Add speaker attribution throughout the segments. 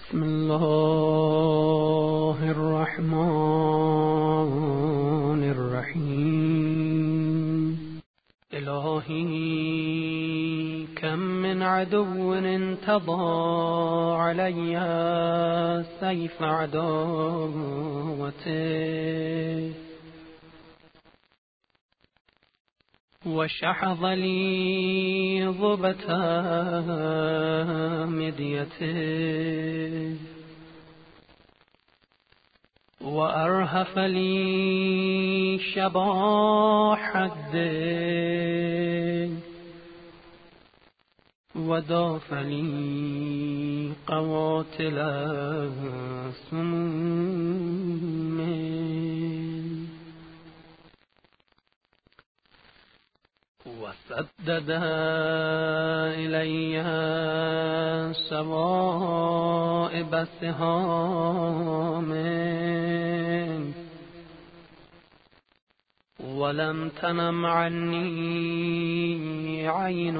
Speaker 1: بسم الله الرحمن الرحيم. إلهي كم من عدو انتضى علي سيف عداوته وشحذ لي ضبة مديته وأرهف لي شباح الدين وداف لي قواتل سموم وسدد إلي سوائب سهام ولم تنم عني عين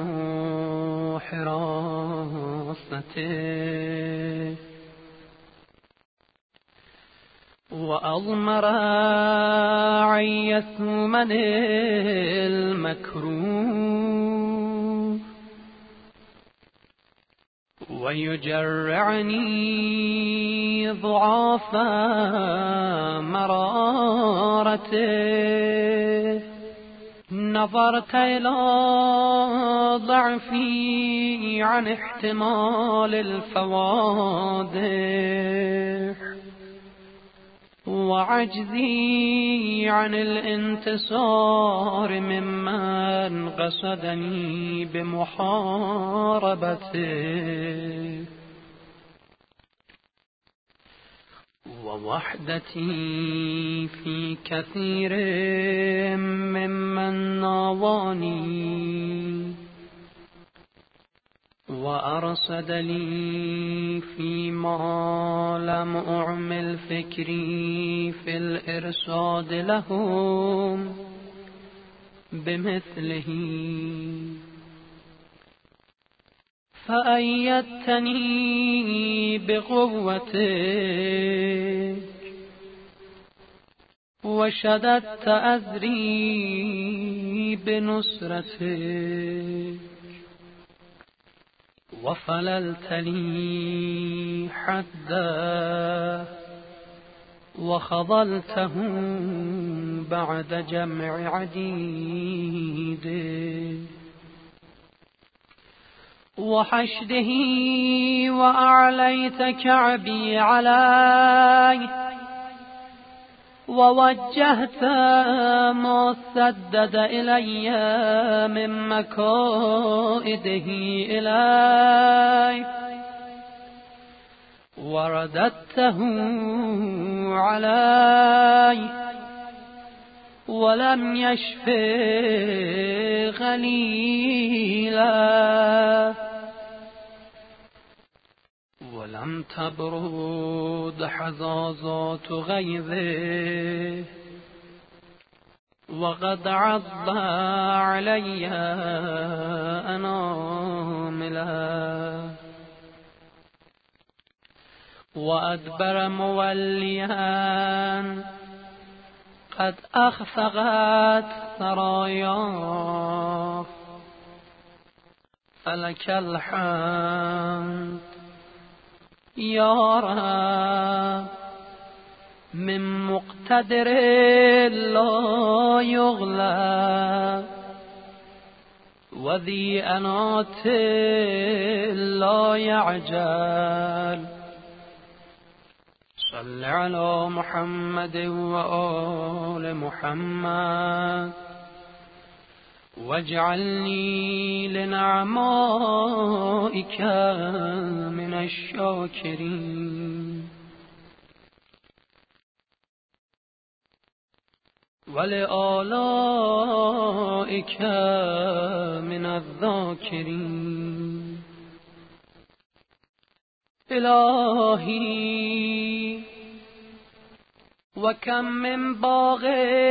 Speaker 1: حراسته وأضمر عيث من المكروه ويجرعني ضعاف مرارته نظرت إلى ضعفي عن احتمال الفوادح وعجزي عن الانتصار ممن قصدني بمحاربته ووحدتي في كثير ممن ناواني وأرصد لي فيما لم أعمل فكري في الإرصاد لهم بمثله فأيدتني بقوتك وشددت أزري بنصرتك وفللت لي حده وخضلته بعد جمع عديده وحشده وأعليت كعبي عليه ووجهت ما سدد إلي من مكائده إلي ورددته علي ولم يشف غليلا ولم تبرد حظاظات غيظه وقد عض علي أنامله وأدبر موليا قد أخفقت ثراياه فلك الحمد يا رب من مقتدر لا يغلب وذي أنات لا يعجل صل على محمد وآل محمد واجعلني لنعمائك من الشاكرين ولآلائك من الذاكرين. إلهي وكم من باغ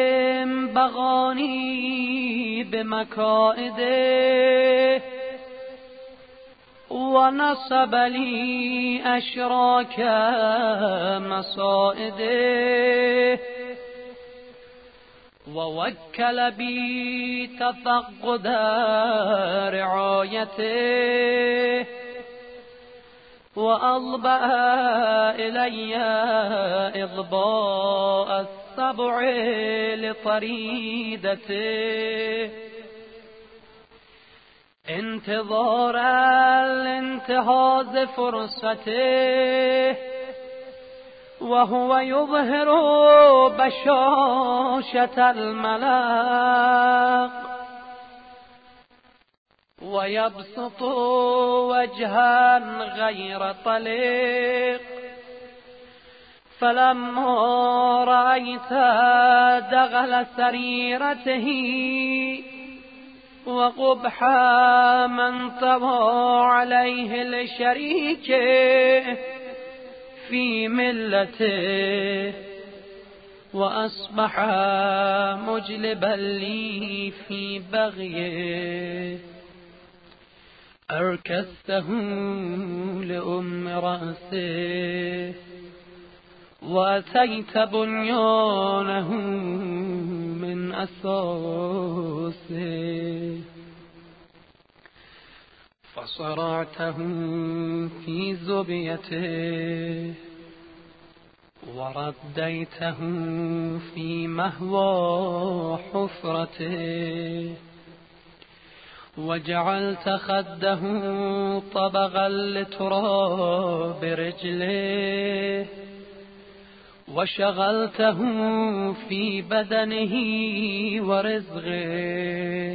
Speaker 1: بغاني بمكائده ونصب لي أشراك مصائده ووكل بي تفقد رعايته وأضبأ إلي إضباء السبع لطريدته انتظار الانتهاز فرصته وهو يظهر بشاشة الملاق ويبسط وجها غير طليق فلما رأيت دغل سريرته وقبح من طوى عليه الشريك في ملته وأصبح مجلبا لي في بغيه أركسته لأم رأسه وأتيت بنيانه من أساسه فصرعته في زبيته ورديته في مهوى حفرته وجعلت خده طبغا لتراب رجله وشغلته في بدنه ورزقه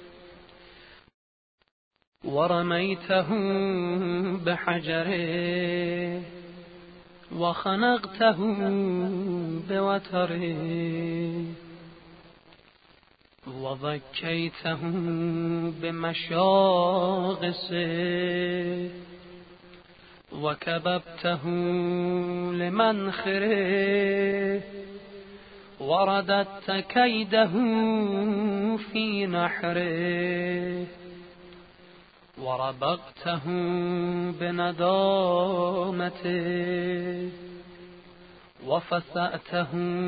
Speaker 1: ورميته بحجره وخنقته بوتره وضكيته بمشاغسه وكببته لمنخره ورددت كيده في نحره وربقته بندامته وفسأته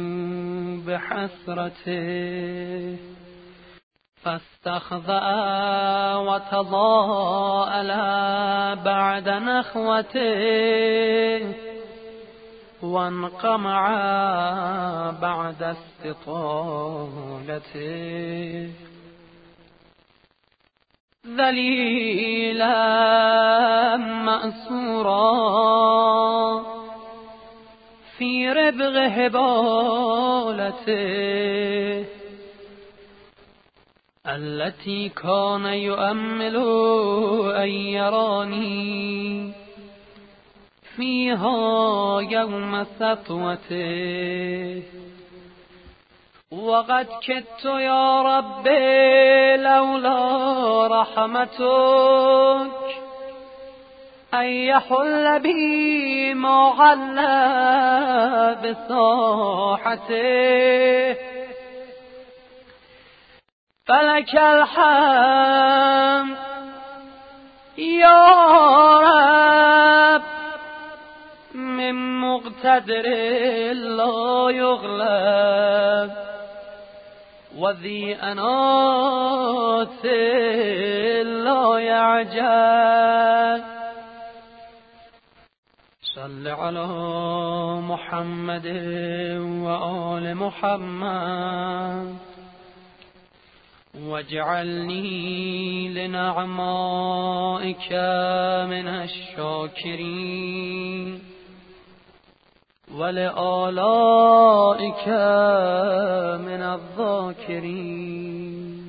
Speaker 1: بحسرته فاستخذأ وتضاءل بعد نخوته وانقمع بعد استطالته ذليلا مأسورا في ربغ هبالته التي كان يؤمل أن يراني فيها يوم سطوته وقد كدت يا ربي لولا رحمتك أن يحل بي ما حل بساحته فلك الحمد يا رب من مقتدر لا يغلب وذي أنات لا يعجب صل على محمد وآل محمد واجعلني لنعمائك من الشاكرين ولآلائك من الذاكرين.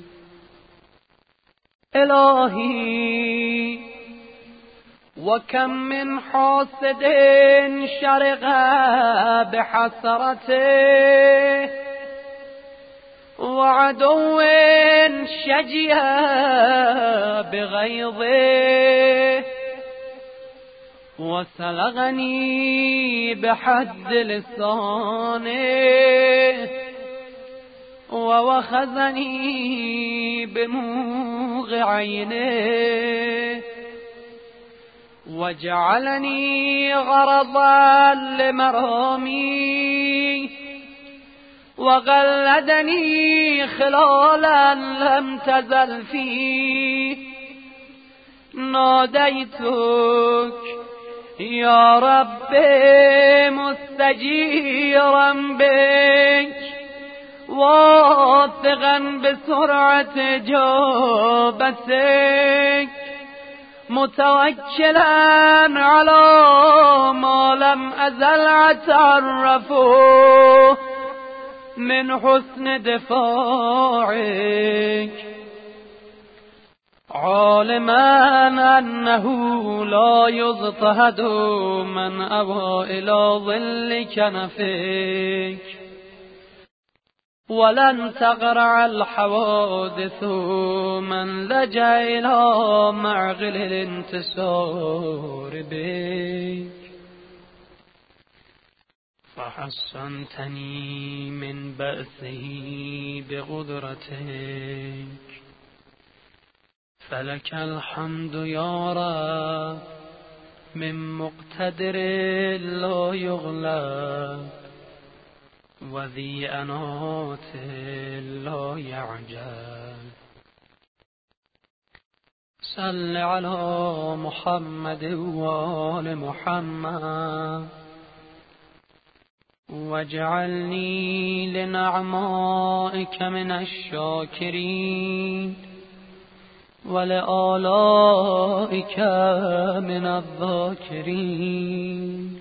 Speaker 1: إلهي وكم من حاسد شرق بحسرته وعدو شجي بغيظه وسلغني بحد لسانه ووخذني بموغ عينه وجعلني غرضا لمرامي وغلدني خلالا لم تزل فيه. ناديتك يا رب مستجيرا بك واثقا بسرعة جوبتك متوكلا على ما لم أزل أتعرفه من حسن دفاعك، عالما أنه لا يضطهد من أوى إلى ظل كنفك، ولن تغرع الحوادث من لجأ إلى معقل الانتصار بك. فحصنتني من بأسه بقدرتك، فلك الحمد يا رب من مقتدر لا يغلب وذي أنات لا يعجل. صل على محمد وآل محمد واجعلني لنعمائك من الشاكرين ولآلائك من الذاكرين.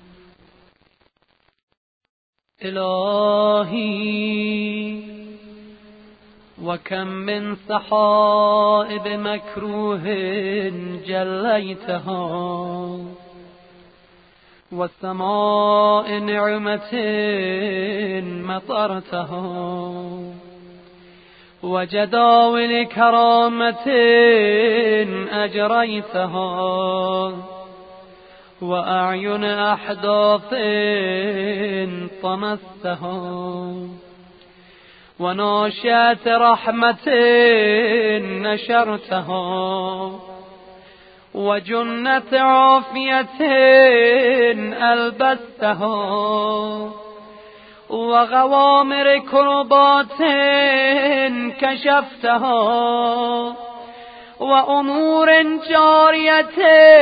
Speaker 1: إلهي وكم من سحائب مكروه جليتها وسماء نعمة مطرتها وجداول كرامة أجريتها وأعين أحداث طمستها وناشئة رحمة نشرتها وجنة عافية ألبستها وغوامر كربات كشفتها وأمور جارية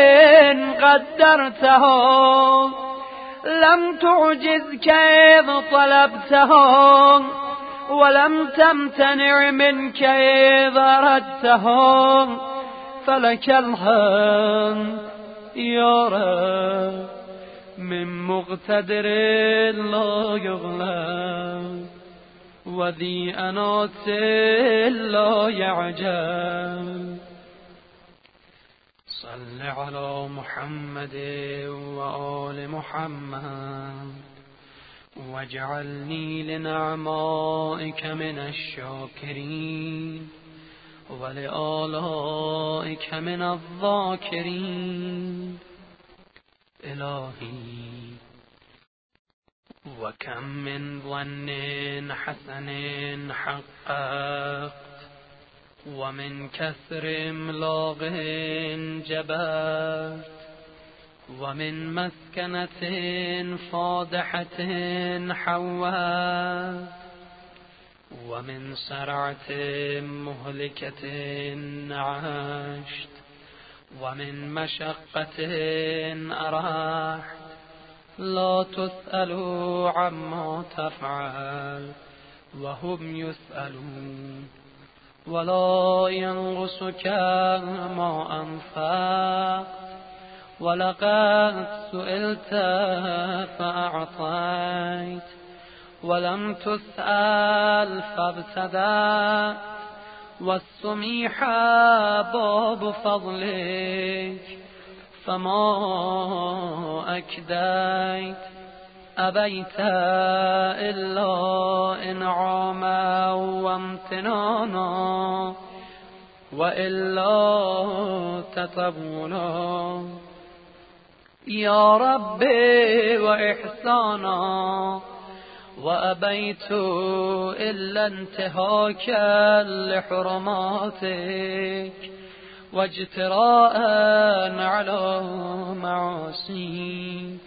Speaker 1: قدرتها لم تعجزك إذ طلبتها ولم تمتنع منك إذ أردتها. فلك الحمد يا رب من مقتدر لا يغلب وذي أنات لا يعجل. صل على محمد وآل محمد واجعلني لنعمائك من الشاكرين ولآلائك من الذاكرين. إلهي وكم من ظن حسن حققت ومن كسر إملاق جبرت ومن مسكنة فاضحة حوت ومن سرعة مهلكة عشت ومن مشقة أرحت. لا تسأل عما تفعل وهم يسألون ولا ينقصك ما أنفقت ولقد سئلت فأعطيت ولم تسأل فابتدأت والسميح باب فضلك فما أكديت. أبيت إلا إنعاما وامتنانا وإلا تطولا يا ربي وإحسانا. وأبيت إلا انتهاكا لحرماتك واجتراء على معاصيك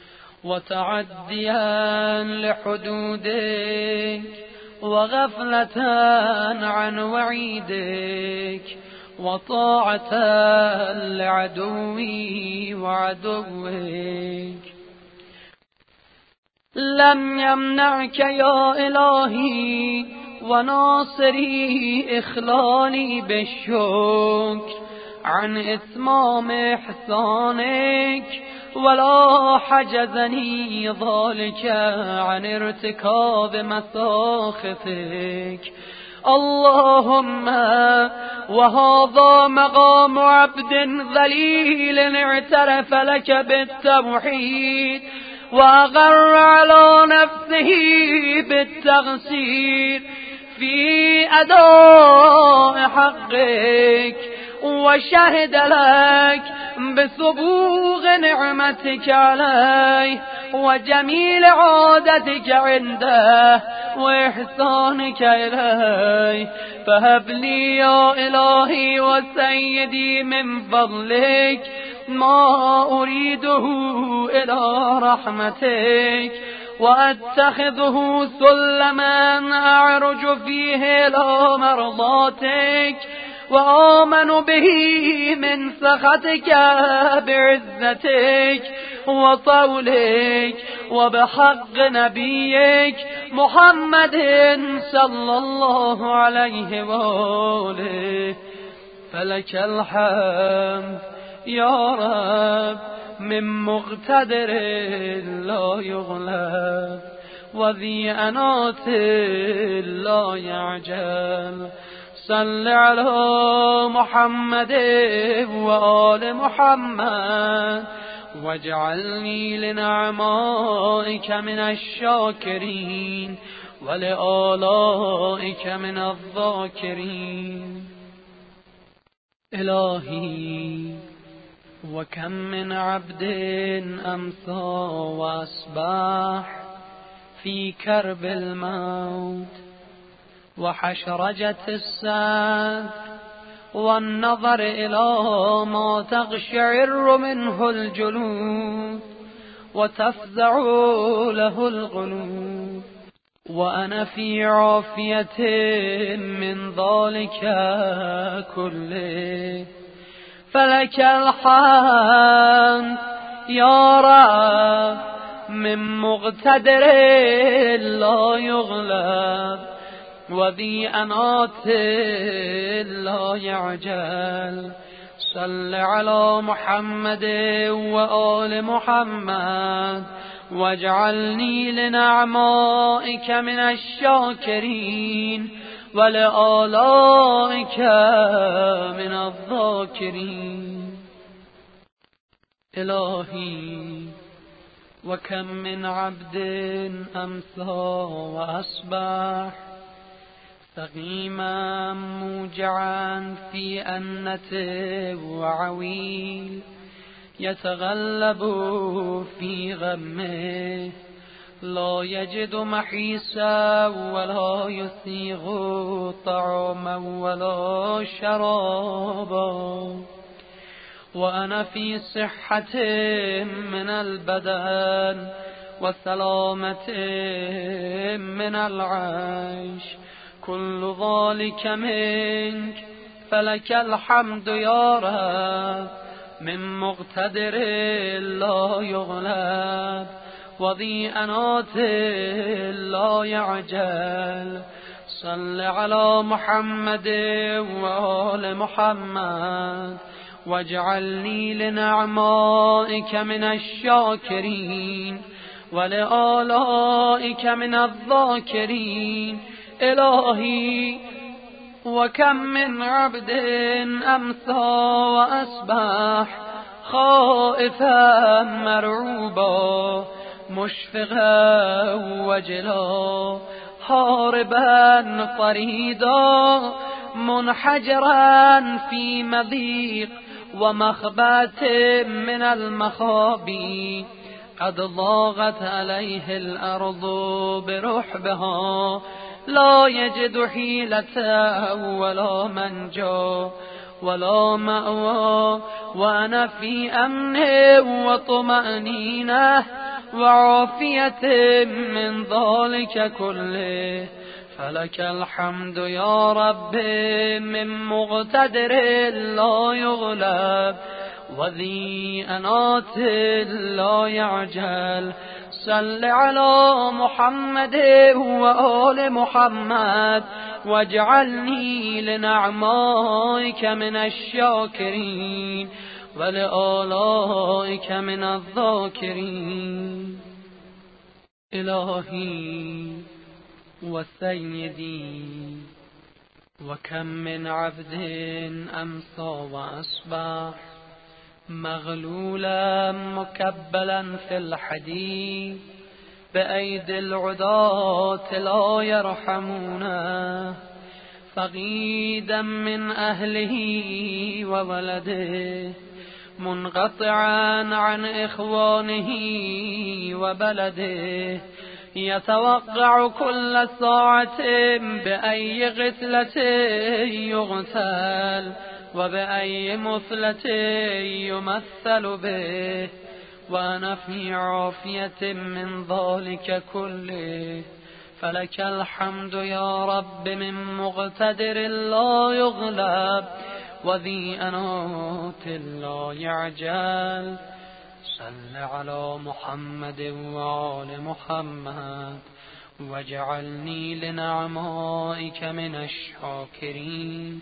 Speaker 1: وتعديا لحدودك وغفلة عن وعيدك وطاعة لعدوي وعدوك. لم يمنعك يا إلهي وناصري إخلالي بالشكر عن إتمام إحسانك، ولا حجزني ذلك عن ارتكاب مساخطك. اللهم وهذا مقام عبد ذليل اعترف لك بالتوحيد وأغر على نفسه بالتقصير في أداء حقك، وشهد لك بسبوغ نعمتك عليه وجميل عادتك عنده وإحسانك إليه. فهب لي يا إلهي وسيدي من فضلك ما أريده إلى رحمتك، وأتخذه سلما أعرج فيه إلى مرضاتك، وآمن به من سخطك بعزتك وطولك، وبحق نبيك محمد صلى الله عليه وآله. فلك الحمد يا رب من مقتدر لا يغلب، وذي أنات لا يعجل. صل على محمد وآل محمد، واجعلني لنعمائك من الشاكرين ولآلائك من الذاكرين. إلهي وكم من عبد أمسى وأصبح في كرب الموت وحشرجة السد، والنظر إلى ما تقشعر منه الجلود وتفزع له القلوب، وأنا في عافية من ذلك كله. فلك الحمد يا رب من مقتدر لا يغلب، وذي أنات لا يعجل. صل على محمد وآل محمد، واجعلني لنعمائك من الشاكرين ولآلائك من الذاكرين. إلهي وكم من عبد أمسى وأصبح سقيما موجعا في أنة وعويل، يتغلب في غمه لا يجد محيصا ولا يسيغ طعاما ولا شرابا، وأنا في صحة من البدن وسلامة من العيش، كل ذلك منك. فلك الحمد يا رب من مقتدر لا يغلب، وذي أنات لا يعجل. صل على محمد وآل محمد، واجعلني لنعمائك من الشاكرين ولآلائك من الذاكرين. إلهي وكم من عبد أمسى وأصبح خائفا مرعوبا مشفقا وجلا هاربا طريدا منحجرا في مضيق ومخبات من المخابي، قد ضاغت عليه الأرض برحبها لا يجد حيلة ولا منجا، ولا مأوى وأنا في أمن وطمأنينة وعافية من ذلك كله. فلك الحمد يا رب من مقتدر لا يغلب وذي أنات لا يعجل. صل على محمد وآل محمد واجعلني لنعمائك من الشاكرين ولآلائك من الذاكرين. إلهي وسيدي، وكم من عبد أمسى وأصبح مغلولا مكبلا في الحديد بأيدي العداة لا يرحمونه، فقيدا من أهله وولده، منقطعا عن إخوانه وبلده، يتوقع كل ساعة بأي غسلة يغسل وبأي مثلة يمثل به، وأنا في عافية من ذلك كله. فلك الحمد يا رب من مقتدر لا يغلب وذي أنات لا يعجل. صل على محمد وآل محمد واجعلني لنعمائك من الشاكرين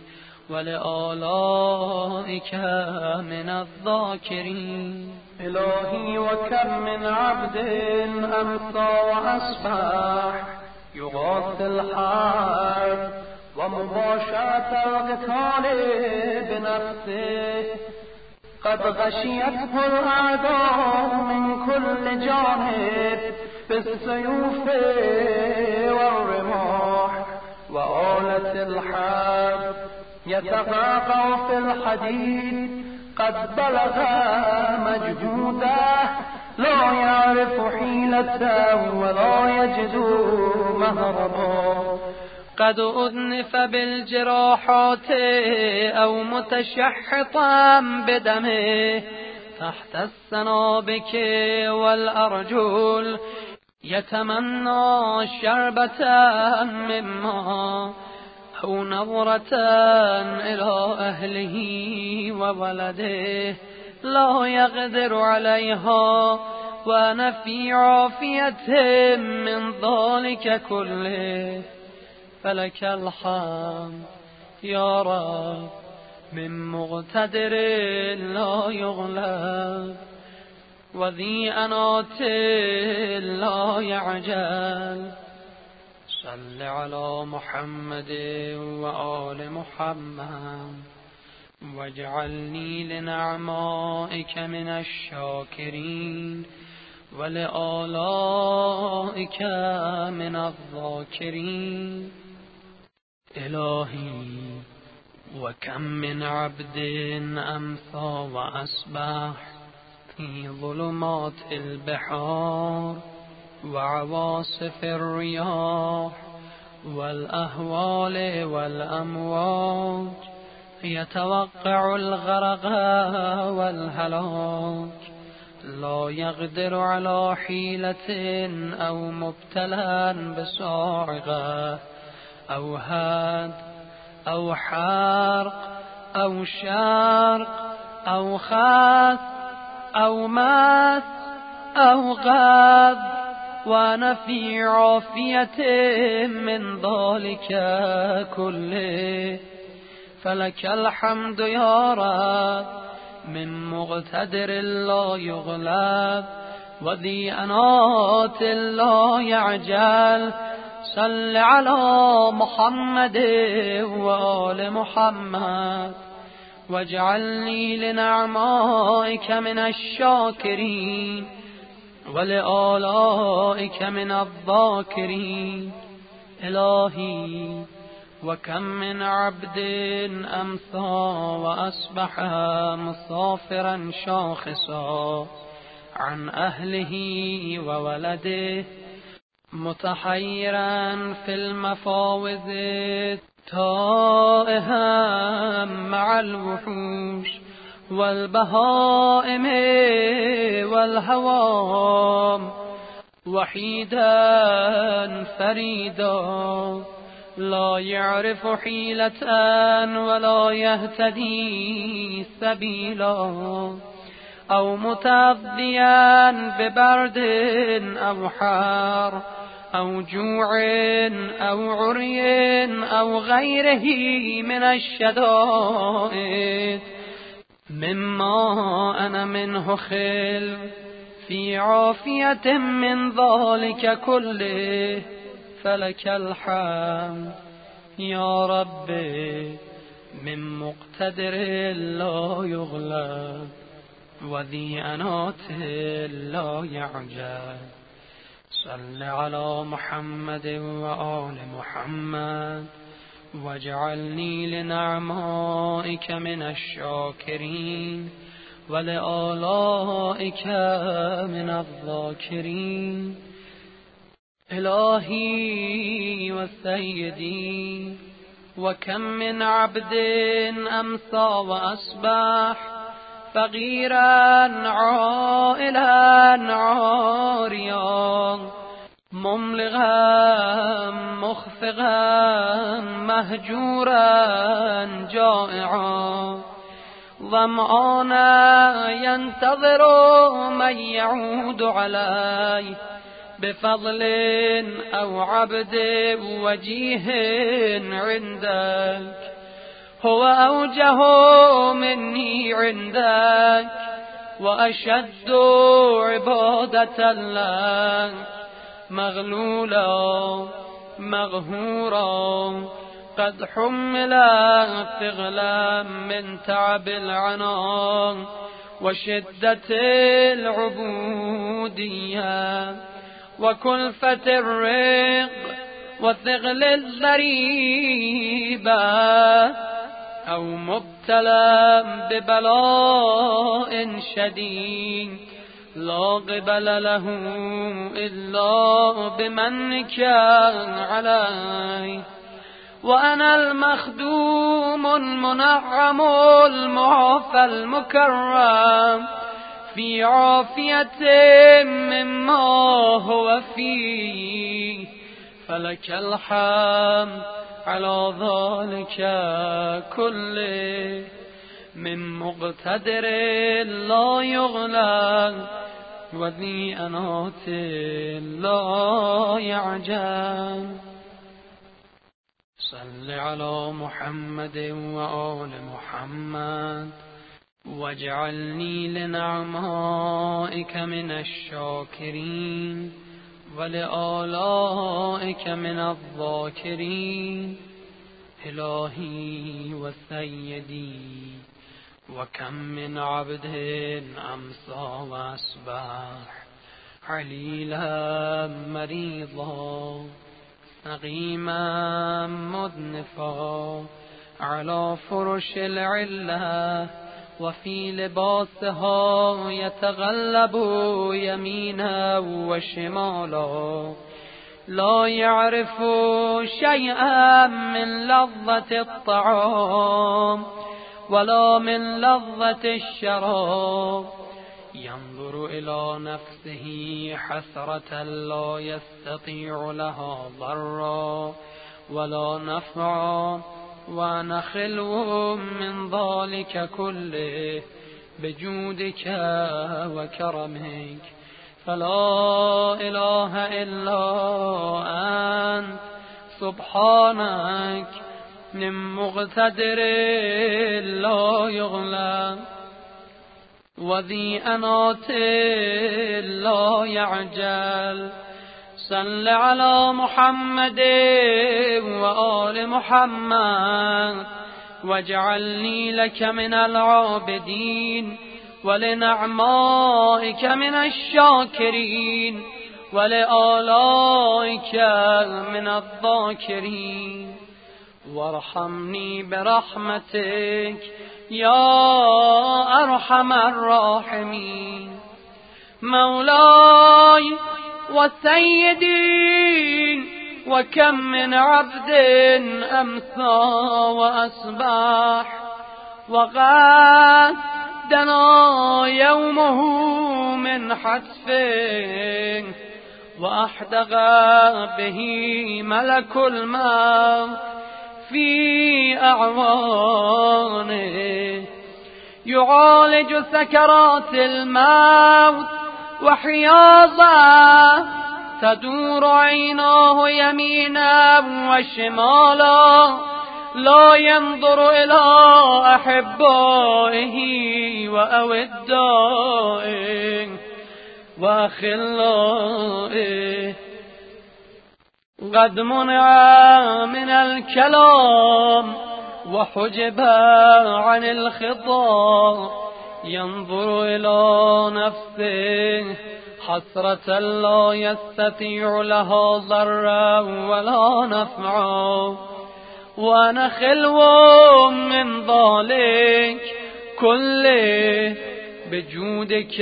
Speaker 1: ولآلائك من الذاكرين.
Speaker 2: إلهي وكم من عبد أمسى وأصبح يغاث الحرب ومباشرة القتال بنفسه، قد غشيته الأعداء من كل جانب بالسيوف والرماح وآلة الحرب، يتقاقع في الحديد قد بلغ مجهوده، لا يعرف حيلته ولا يجد مهربا.
Speaker 1: قد أذنف بالجراحات أو متشحطا بدمه تحت السنابك والأرجل، يتمنى شربة من ماء أو نظرة إلى أهله وولده، لا يقدر عليها، وأنا في عافية من ذلك كله. فلك الحمد يا رب من مقتدر لا يغلب وذي أنات لا يعجل. صل على محمد وآل محمد واجعلني لنعمائك من الشاكرين ولآلائك من الذاكرين. إلهي وكم من عبد أمسى وأصبح في ظلمات البحار وعواصف الرياح والأهوال والأمواج، يتوقع الغرق والهلاك، لا يقدر على حيلة أو مبتلا بصاعقة أو هاد أو حرق أو شرق أو خاس أو ماس أو غاب، وأنا في عافية من ذلك كله. فلك الحمد يا رب من مقتدر لا يغلب وذي أنات لا يعجل. صل على محمد وآل محمد واجعلني لنعمائك من الشاكرين ولآلائك من الذاكرين. إلهي وكم من عبد أمسى وأصبح مسافرا شاخصا عن أهله وولده، متحيرا في المفاوز تائها مع الوحوش والبهائم والهوام، وحيدا فريدا لا يعرف حيلة ولا يهتدي سبيلا، أو متغذيا ببرد أو حار أو جوع أو عري أو غيره من الشدائد مما أنا منه خل في عافية من ذلك كله، فلك الحمد يا ربي من مقتدر لا يغلب وذي أنات لا يعجل. صل على محمد وآل محمد واجعلني لنعمائك من الشاكرين ولآلائك من الذاكرين. إلهي وسيدي، وكم من عبد أمسى وأصبح فقيرا عائلا عاريا مملغا مخفقا مهجورا جائعا ظمآنا ينتظر من يعود عليه بفضل أو عبد وجيه عندك، هو أوجه مني عندك وأشد عبادة لك، مغلولا مغهورا قد حمل ثقلا من تعب العناء وشدة العبودية وكلفة الرق وثقل الضريبة، أو مبتلى ببلاء شديد لا قبل له إلا بمنك علي، وأنا المخدوم المنعم المعافى المكرم في عافية مما هو فيه، فلك الحمد على ذلك كله من مقتدر لا يغلب وذي أنات لا يعجل. صل على محمد وآل محمد واجعلني لنعمائك من الشاكرين ولآلائك من الذاكرين. إلهي وسيدي، وكم من عبد أمسى وأصبح عليلا مريضا سقيما مدنفا على فرش العلة وفي لباسها يتغلب يمينا وشمالا، لا يعرف شيئا من لذة الطعام ولا من لذة الشراب، ينظر إلى نفسه حسرة لا يستطيع لها ضرا ولا نفعا، وأنا خلو من ذلك كله بجودك وكرمك، فلا إله إلا أنت سبحانك من مقتدر لا يغلب وذي أنات لا يعجل. صل على محمد وآل محمد واجعلني لك من العابدين ولنعمائك من الشاكرين ولآلائك من الذاكرين، وارحمني برحمتك يا أرحم الراحمين. مولاي وسيدي، وكم من عبد أمسى وأصبح وقد دنا يومه من حتفه وأحدق به ملك الموت في أعوانه يعالج سكرات الموت وحياضا تدور عيناه يمينا وشمالا لا ينظر إلى أحبائه وأودائه وأخلائه قد منع من الكلام وحجب عن الخطاب ينظر إلى نفسه حسرة لا يستطيع لها ضرا ولا نفعا وأنا خلو من ذلك كله بجودك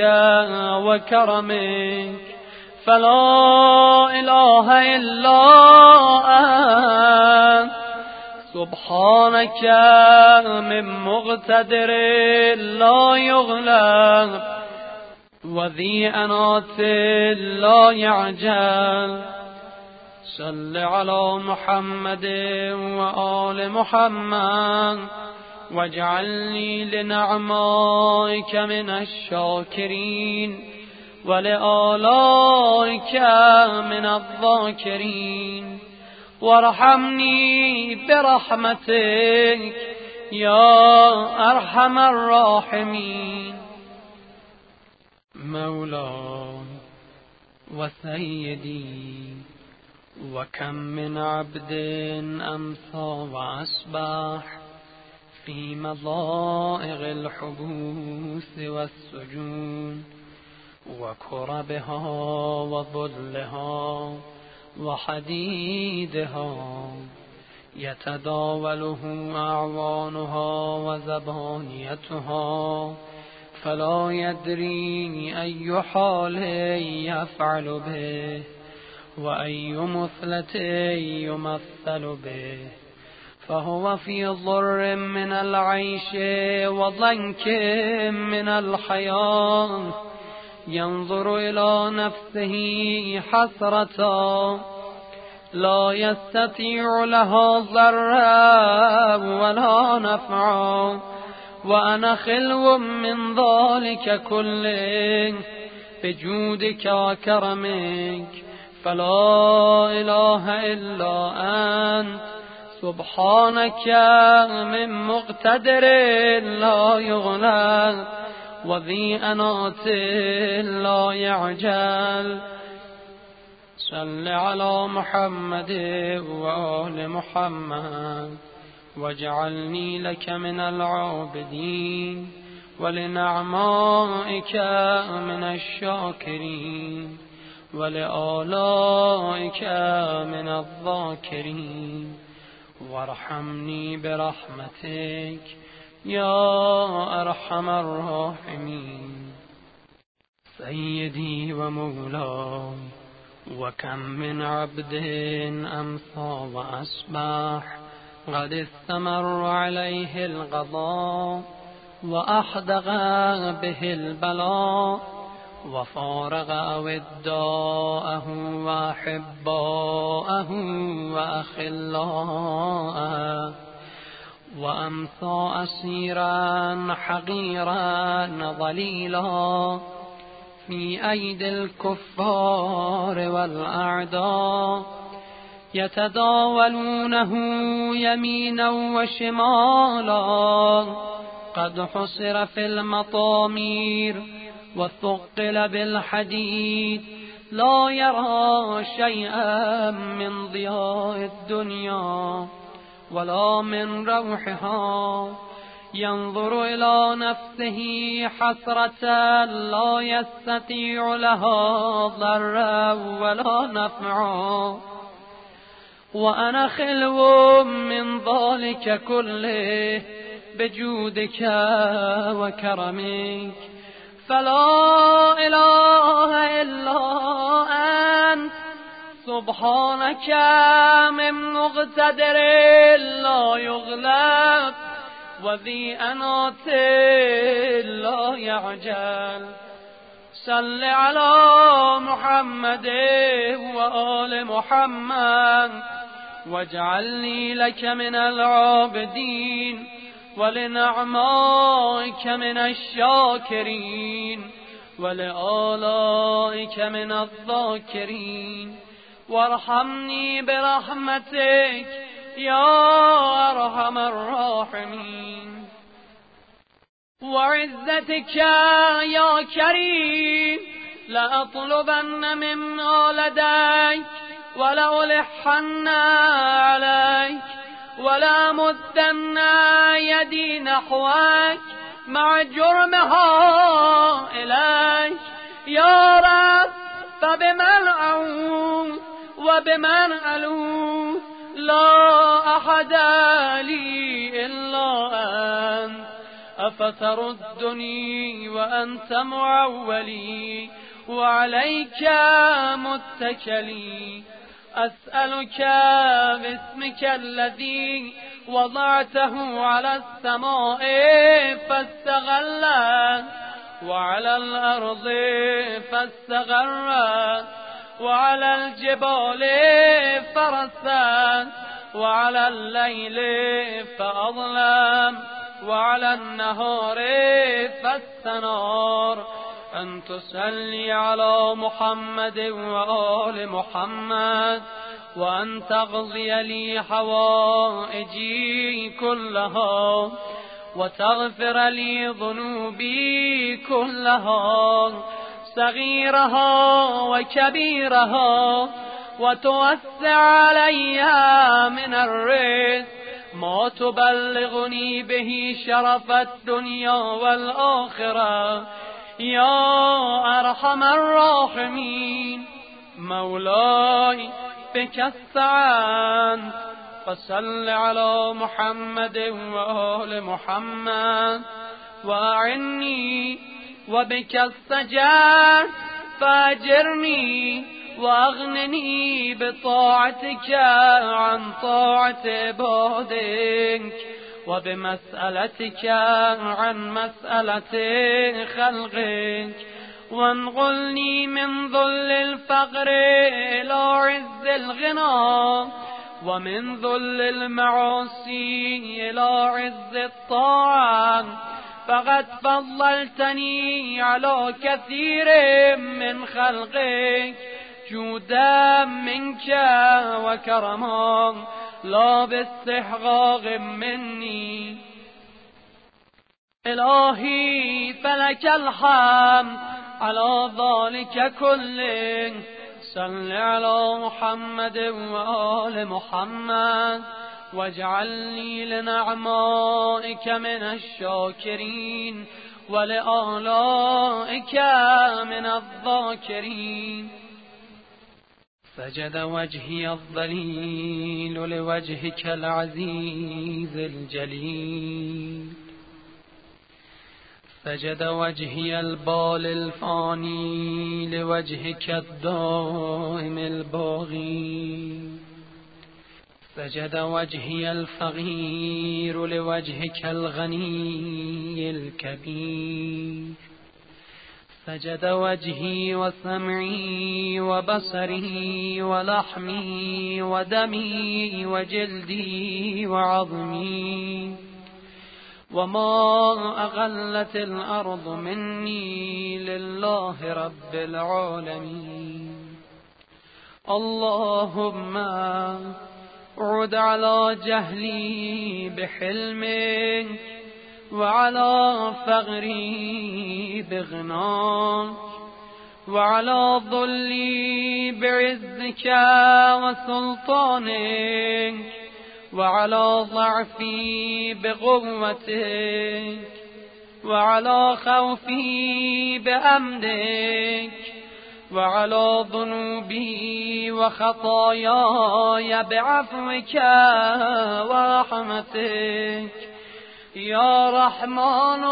Speaker 1: وكرمك فلا إله إلا أنت سبحانك من مقتدر لا يغلب وذي أنات لا يعجل صل على محمد وآل محمد واجعلني لنعمائك من الشاكرين ولآلائك من الذاكرين وارحمني برحمتك يا أرحم الراحمين. مولاي وسيدي وكم من عبد أمسى وأصبح في مضائق الحبوس والسجون وكربها وظلها وحديدها يتداوله أعوانها وزبانيتها فلا يدري أي حال يفعل به وأي مثلة يمثل به فهو في ضر من العيش وضنك من الحياة ينظر إلى نفسه حسرة لا يستطيع لها ضرا ولا نفعا وأنا خلو من ذلك كله بجودك وكرمك فلا إله إلا أنت سبحانك من مقتدر لا يغلب وذي أنات لا يعجل صل على محمد وآل محمد واجعلني لك من العابدين ولنعمائك من الشاكرين ولآلائك من الذاكرين وارحمني برحمتك يا أرحم الراحمين. سيدي ومولاي وكم من عبد أمسى وأصبح قد استمر عليه القضاء وأحدق به البلاء وفارق أوداءه وأحباءه وأخلاءه وأمسى أسيرا حقيرا ضليلا في أيدي الكفار والأعداء يتداولونه يمينا وشمالا قد حصر في المطامير وثقل بالحديد لا يرى شيئا من ضياء الدنيا ولا من روحها ينظر إلى نفسه حسرة لا يستطيع لها ضرا ولا نفعا وأنا خلو من ذلك كله بجودك وكرمك فلا إله إلا أنت سبحانك من مقتدر لا يغلب وذي أنات لا يعجل صل على محمد وآل محمد واجعلني لك من العابدين ولنعمائك من الشاكرين ولآلائك من الذاكرين وارحمني برحمتك يا أرحم الراحمين وعزتك يا كريم لأطلبن مما لديك ولألحن عليك ولا مدن يدي نحوك مع جرمها إليك يا رب فبمن أعوذ وبمن ألوذ لا أحد لي إلا أنت أفتردني وأنت معولي وعليك متكلي أسألك باسمك الذي وضعته على السماء فاستغلت وعلى الأرض فاستغرت وعلى الجبال فرست وعلى الليل فأظلم وعلى النهار فاستنار أن تصلي على محمد وآل محمد وأن تقضي لي حوائجي كلها وتغفر لي ذنوبي كلها صغيرها وكبيرها وتوسع علي من الرزق ما تبلغني به شرف الدنيا والآخرة يا أرحم الراحمين مولاي بك استعنت فصل على محمد وآل محمد وأعني وبك استجرت فأجرني وأغنني بطاعتك عن طاعة عبادك وبمسألتك عن مسألة خلقك وانقلني من ذل الفقر إلى عز الغنى ومن ذل المعاصي إلى عز الطاعة فقد فضلتني على كثير من خلقك جودا منك وكرما لا باستحقاق مني إلهي فلك الحمد على ذلك كله صل على محمد وآل محمد واجعلني لنعمائك من الشاكرين ولآلائك من الذاكرين سجد وجهي الظليل لوجهك العزيز الجليل سجد وجهي البال الفاني لوجهك الدائم الباغي سجد وجهي الفقير لوجهك الغني الكبير سجد وجهي وسمعي وبصري ولحمي ودمي وجلدي وعظمي وما أغلت الأرض مني لله رب العالمين اللهم عد على جهلي بحلمك وعلى فقري بغناك وعلى ظلي بعزك وسلطانك وعلى ضعفي بقوتك وعلى خوفي بأمنك وعلى ذنوبي وخطاياي بعفوك ورحمتك يا رحمن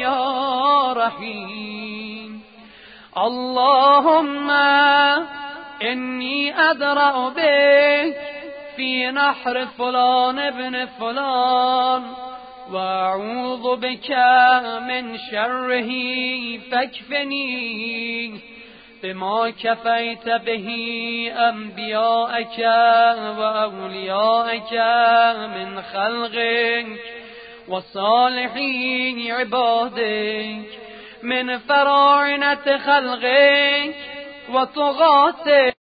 Speaker 1: يا رحيم اللهم إني أدرأ بك في نحر فلان ابن فلان وأعوذ بك من شره فاكفني بما كفيت به أنبياءك وأولياءك من خلقك وصالحين عبادك من فراعنة خلقك وطغاتك.